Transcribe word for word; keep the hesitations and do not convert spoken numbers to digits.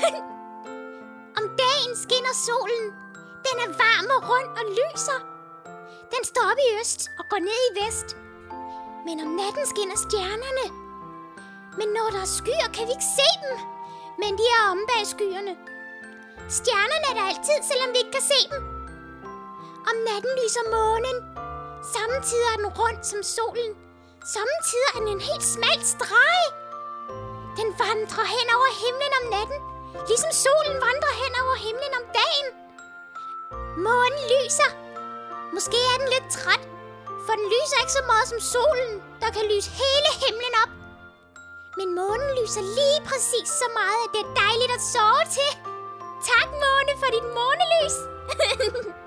Om dagen skinner solen. Den er varm og rund og lyser. Den står op i øst og går ned i vest. Men om natten skinner stjernerne. Men når der er skyer, kan vi ikke se dem. Men de er omme bag skyerne. Stjernerne er der altid, selvom vi ikke kan se dem. Om natten lyser månen. Samtidig er den rund som solen. Samtidig er den en helt smal streg. Den vandrer hen over himlen om natten, ligesom solen vandrer hen over himlen om dagen. Månen lyser. Måske er den lidt træt, for den lyser ikke så meget som solen, der kan lyse hele himlen op. Men månen lyser lige præcis så meget, at det er dejligt at sove til. Tak, måne, for dit månelys.